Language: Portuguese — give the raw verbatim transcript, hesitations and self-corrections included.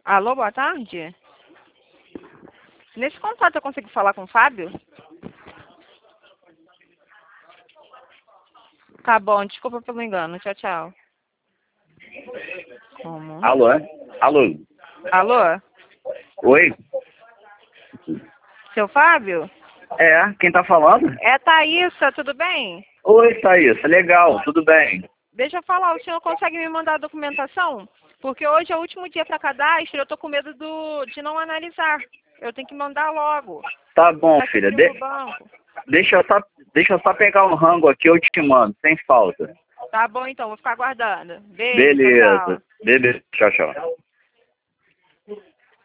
Alô, boa tarde. Nesse contato eu consigo falar com o Fábio? Tá bom, desculpa pelo engano. Tchau, tchau. Como? Alô? Alô? Alô? Oi? Seu Fábio? É, quem tá falando? É Thaísa, tudo bem? Oi, Thaís, legal, tudo bem? Deixa eu falar, o senhor consegue me mandar a documentação? Porque hoje é o último dia para cadastro, eu tô com medo do, de não analisar. Eu tenho que mandar logo. Tá bom, Tá aqui filha, pro de- banco. deixa, eu só, deixa eu só pegar um rango aqui, eu te mando, sem falta. Tá bom então, vou ficar aguardando. Beijo, tchau, tchau. Beleza, beleza, tchau, tchau.